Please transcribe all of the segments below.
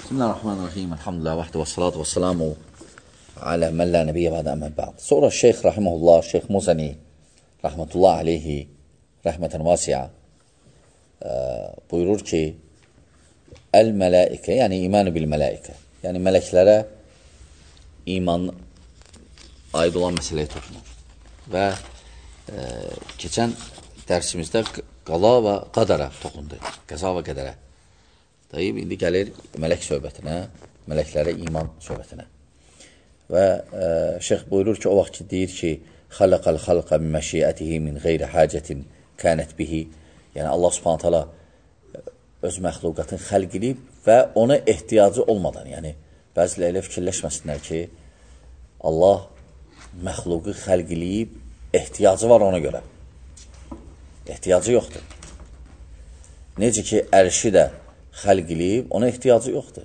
Bismillahirrahmanirrahim. Elhamdülillah vahdə və salatu və salamu alə mən lə nəbiyyə bədə əmmə bə'd. Sonra Şeyx Rahiməhullah, Şeyx Muzəni Rəhmətullah aleyhi rəhmətən vasiyə buyurur ki, Əl-mələikə, yəni imanı bil-mələikə, yəni mələklərə iman aid olan məsələyə toxunur. Və keçən dərsimizdə qala və qadara toxundu, qəza və qədərə. Dayıb, indi gəlir mələk söhbətinə, mələklərə iman söhbətinə. Və şeyx buyurur ki, o vaxt ki, deyir ki, xaləqəl xalqa min məşiyyətihi min qeyri hacətin kənət bihi. Yəni, Allah subhanət hala öz məxluqatını xəlq edib və ona ehtiyacı olmadan, yəni, bəzilə elə fikirləşməsinlər ki, Allah məxluqu xəlq edib, ehtiyacı var ona görə. Ehtiyacı yoxdur. Necə ki, ərşi də xəlq edib, ona ehtiyacı yoxdur.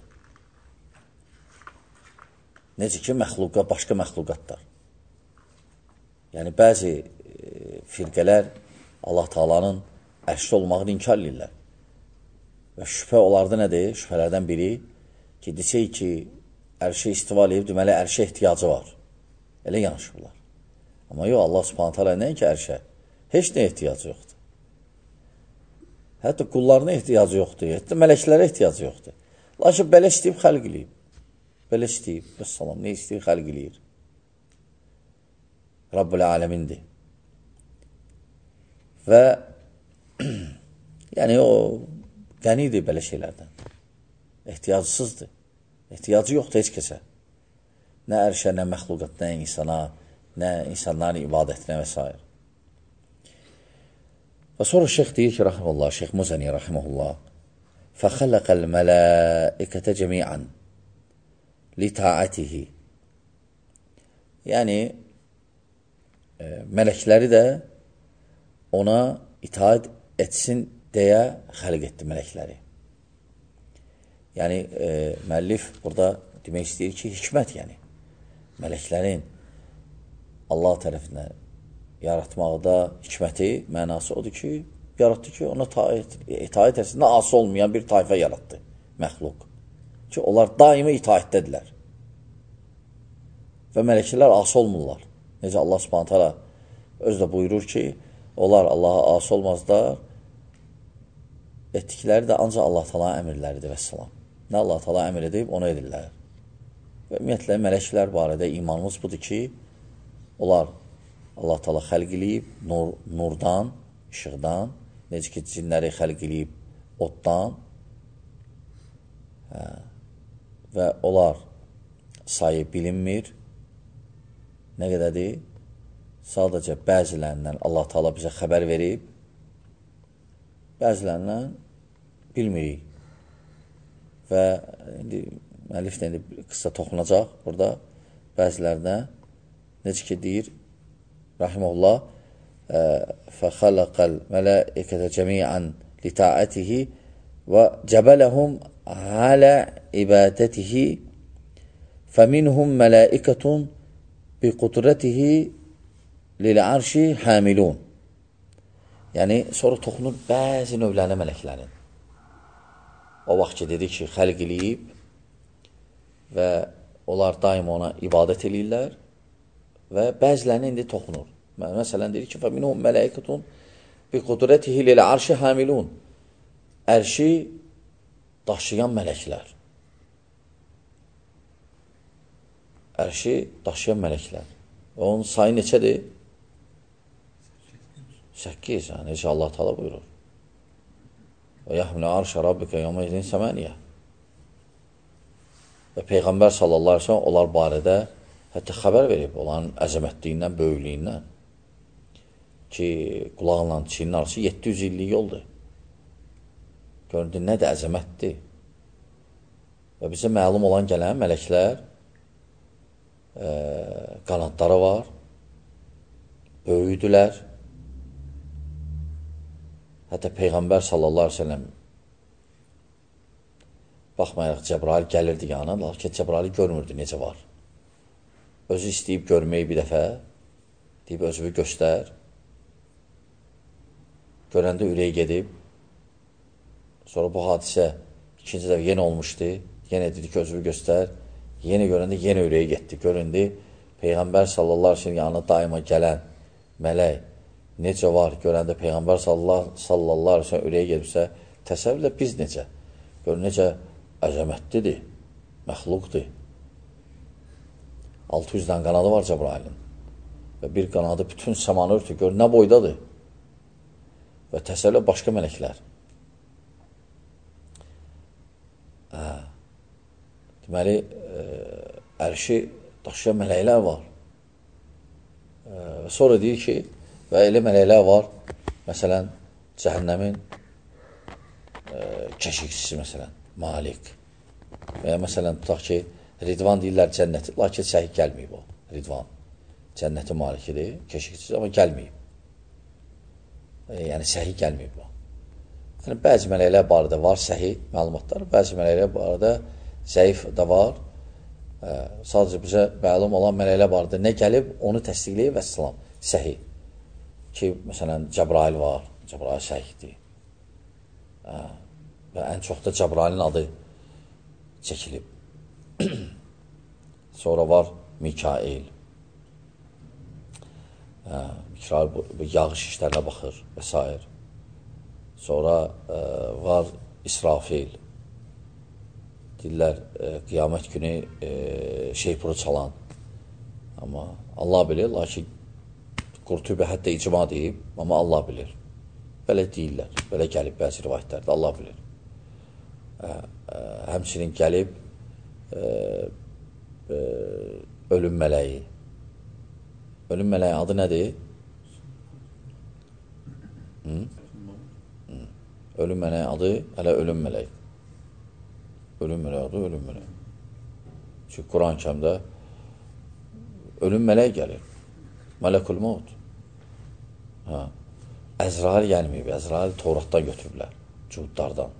Necə ki, başqa məxluqatlar. Yəni, bəzi firqələr Allah Taala'nın ərşdə olmağını inkar edirlər. Və şübhə onlarda nədir? Şübhələrdən biri ki, desək ki, ərşə istiva edib, deməli, ərşə ehtiyacı var. Elə yanaşırlar. Amma yox, Allah Subhanahu Taala nəinki ərşə? Heç nə ehtiyacı yoxdur. Hətta qullarına ehtiyacı yoxdur, hətta mələklərə ehtiyacı yoxdur. Lakin belə istəyib xəlq eləyib. Belə istəyib, bəssalam, nə istəyib xəlq eləyir? Rabbul aləmindir. Və yəni o qənidir belə şeylərdən. Ehtiyacsızdır. Ehtiyacı yoxdur heç kəsə. Nə ərşə, nə məxluqat, nə insana, nə insanların ibadətinə və s. Və sonra şeyx deyir ki, rahimullah, şeyx Muzəni rahimullah, fəxələqəl mələikətə cəmiən li taatihi. Yəni, mələkləri də ona itaat etsin deyə xəlq etdi mələkləri. Yəni, müəllif burada demək istəyir ki, hikmət yəni. Mələklərin Allah tərəfindən yaratmaqda hikməti, mənası odur ki, yaratdı ki, ona itaət etsinə ası olmayan bir tayfa yaratdı, məxluq. Ki, onlar daimi itaətdədirlər. Və mələklər ası olmurlar. Necə Allah Subhanahu Taala özü də buyurur ki, onlar Allaha ası olmazlar, etdikləri də ancaq Allah Taala əmrləridir və salam. Nə Allah Taala əmr edib, onu edirlər. Və ümumiyyətlə, mələklər barədə imanımız budur ki, onlar Allah Taala xəlq eləyib nurdan, işıqdan, necə ki, cinləri xəlq eləyib oddan və onlar sayı bilinmir. Nə qədədir? Sadəcə bəzilərindən Allah Taala bizə xəbər verib, bəzilərindən bilmirik. Və indi müəllif də indi qısa toxunacaq burada bəzilərinə, necə ki, deyir, rahimullah, fəxələqəl mələikətə cəmiən li taatihi və cəbələhum alə ibadətihi fəminhum mələikətun bi qudrətihi lil-arşi hamilun. Yəni, sonra toxunur bəzi növlərinə mələklərin. O vaxt ki, dedik ki, xəlq eləyib və onlar daim ona ibadət eləyirlər və bəzilərini indi toxunur. Məsələn, deyir ki, فَمِنْهُمْ مَلَائِكَةٌ بِقُدْرَتِهِ لِلْعَرْشِ حَامِلُونَ. Ərşi daşıyan mələklər. Ərşi daşıyan mələklər. Və onun sayı neçədir? 8. Necə Allah Taala buyurur. وَيَحْمِلُ عَرْشَ رَبِّكَ يَوْمَئِذٍ ثَمَانِيَةٌ. Və Peyğəmbər sallallahu əleyhi və səlləm onlar barədə hətta xəbər verib, onların əzəmətliyindən, böyüklüyündən ki, qulağınla çiyinin arası 700 illik yoldur. Göründü, nə də əzəmətdir. Və bizə məlum olan gələn mələklər qanadları var, böyüdülər. Hətta Peyğəmbər sallallahu əleyhi və səlləm baxmayaraq Cəbrail gəlirdi yanına, lakin Cəbraili görmürdü necə var. Özü istəyib görməyi bir dəfə, deyib özünü göstər. Görəndə ürəyi gedib. Sonra bu hadisə ikinci dəfə yenə olmuşdu. yenə dedi ki, özünü göstər. Yenə görəndə yenə ürəyi getdi. Göründü, Peyğəmbər sallallahu aleyhi ve sellem yanına daima gələn mələk necə var? Görəndə Peyğəmbər sallallahu aleyhi ve sellem ürəyi gedibsə, təsəvvürlə biz necə? Gör, necə əzəmətlidir, məxluqdur. 600-dən qanadı var Cəbrailin. Və bir qanadı bütün səmanı örtür. Gör, nə boydadır? Və təsəvvürlə başqa mələklər. Deməli, ərşi daşıyan mələklər var. Sonra deyir ki, və elə mələklər var, məsələn, cəhənnəmin keşikçisi, məsələn, Malik. Və ya məsələn, tutaq ki, Ridvan deyirlər cənnəti, lakin səhih gəlməyib o, Ridvan. Cənnəti Malikidir, keşikçisi, amma gəlməyib. Yəni, səhih gəlməyib o. Yəni, bəzi mələklər barədə var səhih məlumatlar, bəzi mələklər barədə zəif də var. Sadəcə bizə məlum olan mələklər barədə nə gəlib, onu təsdiqləyib və salam, səhih. Ki, məsələn, Cəbrail var, Cəbrail səhihdir. Və ən çox da Cəbrailin adı çəkilib. Sonra var Mikail. Mikail yağış işlərinə baxır və s. Sonra var İsrafil. Deyirlər, qiyamət günü şeypuru çalan. Amma Allah bilir, lakin Qurtubi hətta icma deyib, amma Allah bilir. Belə deyirlər, belə gəlib bəzi rivayətlərdə, Allah bilir. Həmçinin gəlib ölüm mələyi. Ölüm mələyi adı nədir? Ölüm mələyi adı hələ ölüm mələyi. Ölüm mələyi adı ölüm mələyi. Çünki Quran-ı Kərimdə ölüm mələyi gəlir. Mələkul Maut. Əzrail gəlməyib. Əzrail Tevratdan götürüblər. Cudlardan.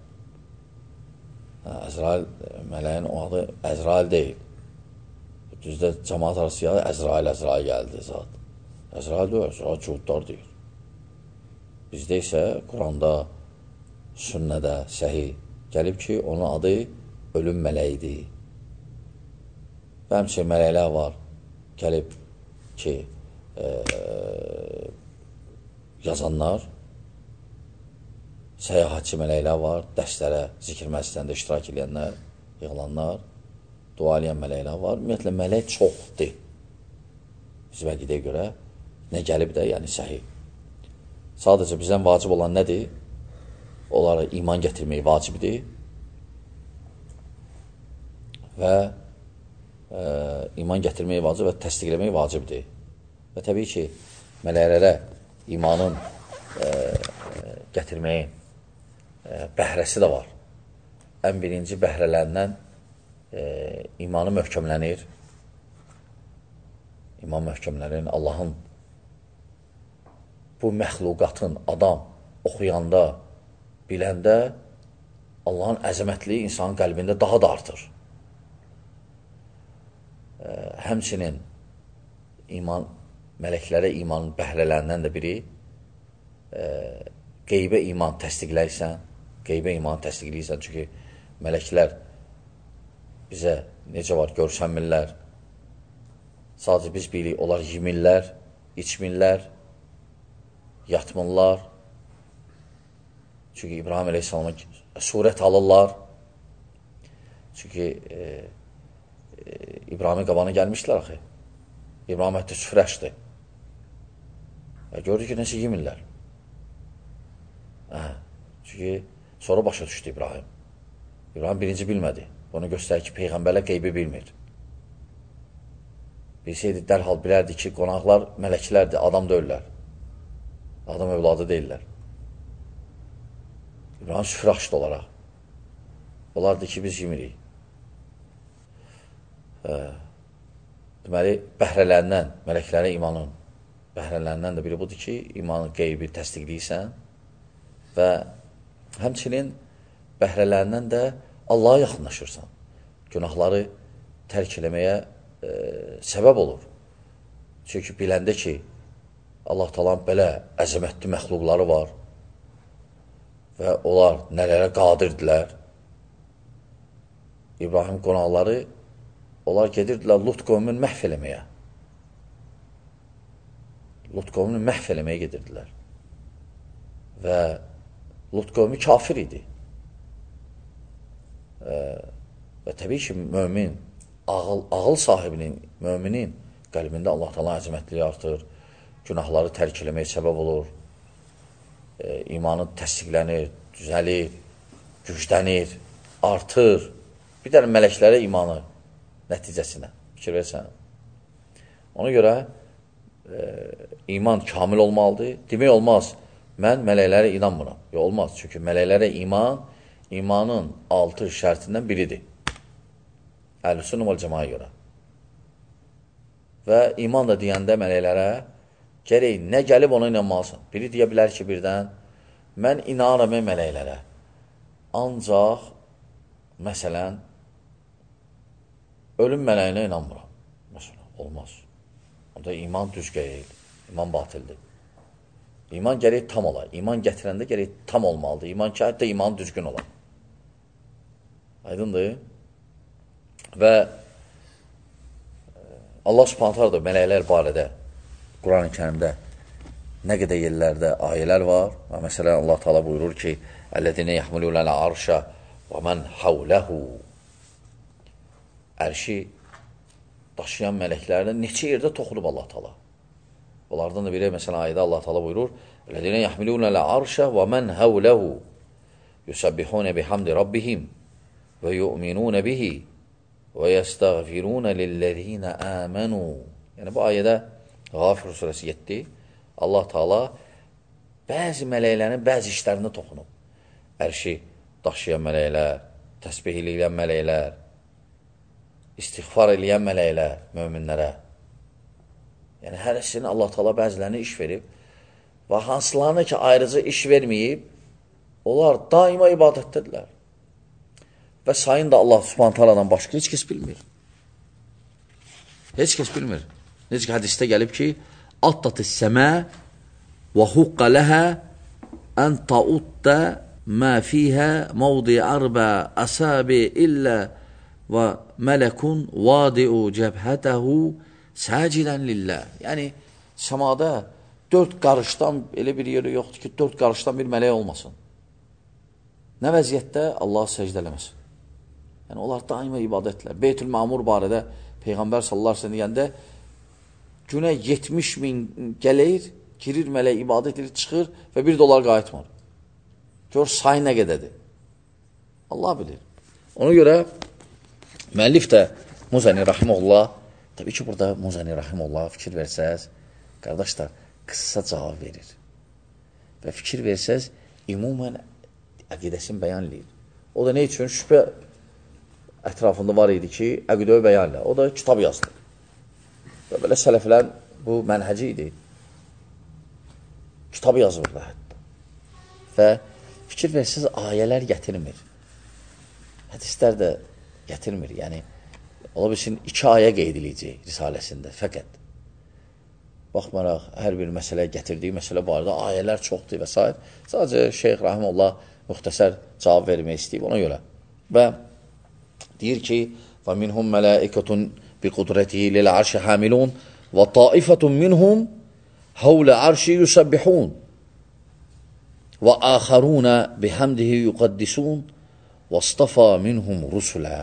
Əzrail mələyin o adı Əzrail deyil. Düzdə cəmaat arası yağı Əzrail gəldi zat. Əzrail deyil, Əzrail Cudlar deyir. Bizdə isə Quranda, sünnədə, səhih gəlib ki, onun adı ölüm mələyidir. Və həmçinin mələklər var. Gəlib ki, yazanlar, səyahatçı mələklər var, dərslərə, zikr məclislərində iştirak edənlər, yığılanlar, dua eləyən mələklər var. Ümumiyyətlə, mələk çoxdur. Bizim əqidəyə görə nə gəlib də, yəni səhih. Sadəcə bizdən vacib olan nədir? Onlara iman gətirmək vacibdir və iman gətirmək vacib və təsdiqləmək vacibdir. Və təbii ki, mələklərə imanın gətirməyin bəhrəsi də var. Ən birinci bəhrələrindən imanı möhkəmlənir. İman möhkəmlənir. Allahın bu məxluqatın adam oxuyanda, biləndə Allahın əzəmətliyi insanın qəlbində daha da artır. Həmçinin mələklərə imanın bəhrələrindən də biri qeybə iman təsdiqləyirsən, çünki mələklər bizə necə var görsənmirlər, sadəcə biz bilirik, onlar yemirlər, içmirlər, yatmırlar, çünki İbrahim əleyhissalama surət alırlar, çünki İbrahimin qabağına gəlmişlər axı. İbrahim hətta süfrəşdir. Gördük ki, nəsə yemirlər. Çünki sonra başa düşdü İbrahim. İbrahim birinci bilmədi. Bunu göstərir ki, Peyğəmbərlər qeybi bilmir. Bilsəydi, dərhal bilərdi ki, qonaqlar mələklərdir, adam deyirlər. Adam övladı deyirlər. İbrahim süfrə açdı olaraq. Onlardır ki, biz yemirik. Deməli, bəhrələrindən, mələklərə imanın bəhrələrindən də biri budur ki, imanın qeybi təsdiqləyirsən və həmçinin bəhrələrindən də Allaha yaxınlaşırsan. Günahları tərk eləməyə səbəb olur. Çünki biləndə ki, Allah talan belə əzəmətli məxluqları var və onlar nələrə qadirdirlər İbrahim qonaqları, onlar gedirdilər Lut qövmünü məhv eləməyə. Lut qövmünü məhv eləməyə gedirdilər. Və Lut qövmü kafir idi. Və təbii ki, mömin, ağıl sahibinin, möminin qəlbində Allah Taala əzəmətliyi artır, günahları tərk eləməyə səbəb olur, imanı təsdiqlənir, düzəlir, güclənir, artır. Bir dənə mələklərə imanı nəticəsinə fikir versən. Ona görə iman kamil olmalıdır. Demək olmaz, mən mələklərə inanmıram. Yox, olmaz. Çünki mələklərə imanın 6 şərtindən biridir. Əhl-i-Sünnə vəl-Cəmaəyə görə. Və iman da deyəndə mələklərə gərək nə gəlib ona inanmalısın. Biri deyə bilər ki, birdən, mən inanıram mələklərə. Ancaq, məsələn, ölüm mələyinə inanmıram. Məsələn, olmaz. Onda iman düzgəyil, iman batildir. İman gərək tam olar. İman gətirəndə gərək tam olmalıdır. İman ki, hətta iman düzgün olar. Aydındır. Və Allah subhanətə da mələklər barədə Quran-ı Kərimdə nə qədər yerlərdə ayələr var. Və məsələn, Allah Teala buyurur ki, Əl-ləzinə yəhmilunəl arşə və mən havləhu. Ərşi daşıyan mələklərdən neçə yerdə toxunub Allah Teala. Onlardan da biri, məsələn, ayədə Allah Teala buyurur, Əl-ləzinə yəhmilunəl arşə və mən havləhu yusabbihunə bihamdi rabbihim və yu'minunə bihi və yəstəğfirunə lilləzinə əmənu. Yəni, bu ayədə Ğafir surəsi 7, Allah Teala bəzi mələklərin bəzi işlərində toxunub. Ərşi daşıyan mələklər, təsbih eləyən mələklər, istiğfar eləyən mələklər möminlərə. Yəni, hərəsini Allah Teala bəzilərini iş verib və hansılarına ki, ayrıcı iş verməyib, onlar daima ibadətdədirlər. Və sayın da Allah Subhanahu Taala'dan başqa heç kəs bilmir. Heç kəs bilmir. Necə ki, hədisdə gəlib ki, Attatı səmə və huqqa ləhə ən tauddə mə fiyhə mavdi arbə əsəbi illə və mələkun vadi'u cəbhətəhu səcidən lillə. Yəni, səmada 4 qarışdan elə bir yeri yoxdur ki, 4 qarışdan bir mələk olmasın. Nə vəziyyətdə Allah səcdə eləməsin. Yəni, onlar daima ibadətlər. Beytül Mamur barədə Peyğəmbər sallallahu əleyhi və səlləm deyəndə günə 70.000 gələyir, girir mələk, ibadət edir, çıxır və bir dolar qayıtmır. Gör, say nə qədədir. Allah bilir. Ona görə müəllif də Muzani Rahimullah, təbii ki, burada Muzani Rahimullah fikir versəz, qardaşlar, qısa cavab verir. Və fikir versəz, ümumən əqidəsini bəyan edir. O da nə üçün? Şübhə ətrafında var idi ki, əqidəvi bəyan edir. O da kitab yazdı. Və belə sələflər bu mənhəci idi. Kitab yazırlar hətta. Və fikir versəz, ayələr gətirmir. Hədislər də gətirmir. Yəni, ola bilsin, 2 ayə qeyd ediləcək risaləsində, fəqət. Baxmaraq, hər bir məsələ gətirdiyi məsələ barədə ayələr çoxdur və s. Sadəcə Şeyx Rahimullah müxtəsər cavab vermək istəyib ona görə. Və deyir ki, وَمِنْهُمْ مَلَائِكَةٌ بِقُدْرَتِهِ لِلْعَرْشِ حَامِلُونَ وَطَائِفَةٌ مِنْهُمْ حَوْلَ عَرْشِ يُسَبِّحُونَ وَآخَرُونَ بِحَمْدِهِ يُقَدِّسُونَ وَاصْطَفَى مِنْهُمْ رُسُلًا.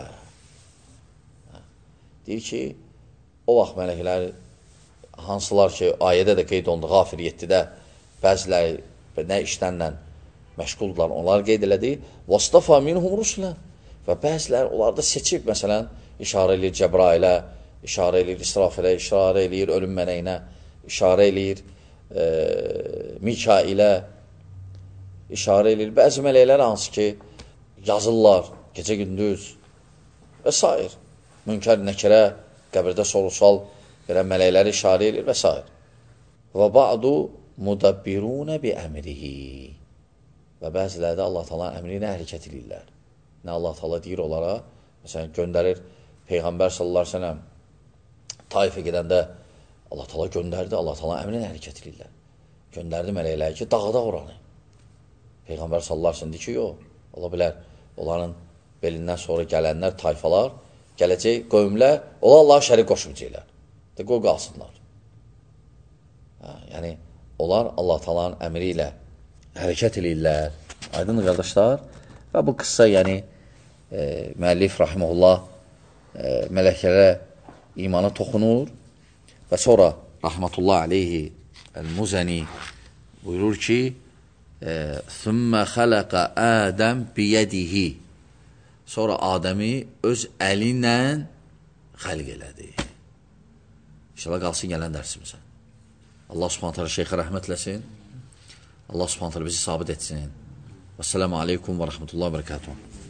Deyir ki, o vaxt mələklər hansılar ki, ayədə də qeyd olundu, Ğafir 7-də bəziləri nə işlərlə məşğuldurlar, onlar qeyd elədi. وَاصْطَفَى مِنْهُمْ رُسُلًا. Və bəzilər onlar da seçib, məsələn, işarə eləyir Cəbrailə, işarə eləyir İsrafilə, işarə eləyir ölüm mələyinə, işarə eləyir Mikailə, işarə eləyir. Bəzi mələklər hansı ki, yazırlar gecə-gündüz və s. Münkər nəkərə, qəbirdə sorusal verən mələkləri işarə eləyir və s. Və ba'du mudabbirunə bi əmrihi. Və bəziləri də Allah Taala'nın əmri ilə hərəkət edirlər. Nə Allah Teala deyir onlara, məsələn, göndərir Peyğəmbər sallallahu əleyhi və səlləm Taifə gedəndə Allah Teala göndərdi, Allah Teala əmrinə hərəkət edirlər. Göndərdi mələkləri ki, dağıda oranı. Peyğəmbər sallallahu əleyhi və səlləm deyir ki, yox, ola bilər, onların belindən sonra gələnlər, tayfalar, gələcək qövmlər, onlar Allaha şərik qoşmayacaqlar. Qoy qalsınlar. Yəni, onlar Allah Taala'nın əmri ilə hərəkət edirlər. Aydın qardaşlar. Və bu qıssa, yəni, müəllif rahimehullah mələklərə imana toxunur və sonra rahmetullah aleyhi el-Muzəni buyurur ki, ثُمَّ خَلَقَ آدَمْ بِيَدِهِ Sonra Adəmi öz əli ilə xəlq elədi. İnşallah qalsın gələn dərsimizə. Allah subhanət hələ şeyxə rəhmət eləsin. Allah subhanət hələ bizi sabit etsin. Vəssalamu aleykum və rəhmətullahi və bərəkatuhu.